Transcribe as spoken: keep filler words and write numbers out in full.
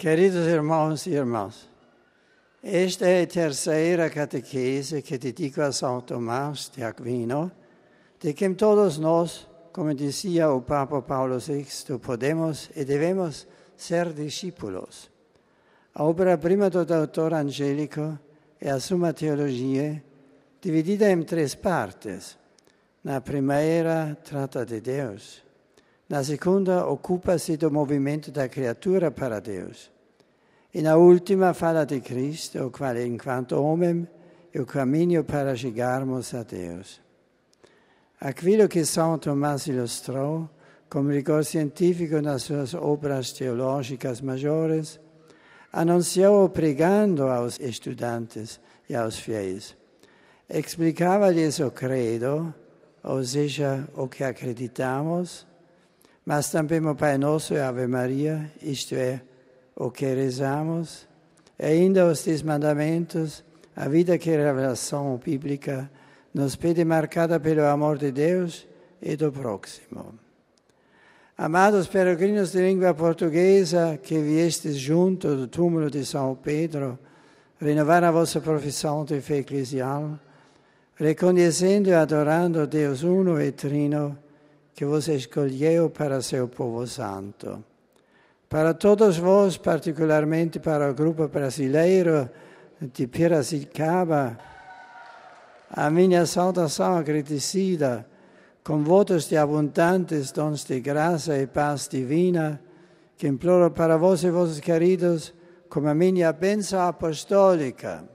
Queridos irmãos e irmãs, esta é a terceira catequese que dedico a São Tomás de Aquino, de quem todos nós, como dizia o Papa Paulo sexto, podemos e devemos ser discípulos. A obra-prima do doutor Angélico é a Summa Theologiae, dividida em três partes. Na primeira, trata de Deus. Na segunda, ocupa-se do movimento da criatura para Deus. E na última, fala de Cristo, o qual, enquanto homem, é o caminho para chegarmos a Deus. Aquilo que São Tomás ilustrou, com rigor científico nas suas obras teológicas maiores, anunciou pregando aos estudantes e aos fiéis. Explicava-lhes o credo, ou seja, o que acreditamos, mas também o Pai Nosso e a Ave Maria, isto é, o que rezamos, e ainda os dez mandamentos, a vida que a revelação bíblica nos pede marcada pelo amor de Deus e do próximo. Amados peregrinos de língua portuguesa que viestes junto do túmulo de São Pedro, renovar a vossa profissão de fé eclesial, reconhecendo e adorando Deus uno e trino, que vos escolheu para seu povo santo. Para todos vós, particularmente para o grupo brasileiro de Piracicaba, a minha saudação agradecida, com votos de abundantes dons de graça e paz divina, que imploro para vós e vossos queridos, como a minha bênção apostólica.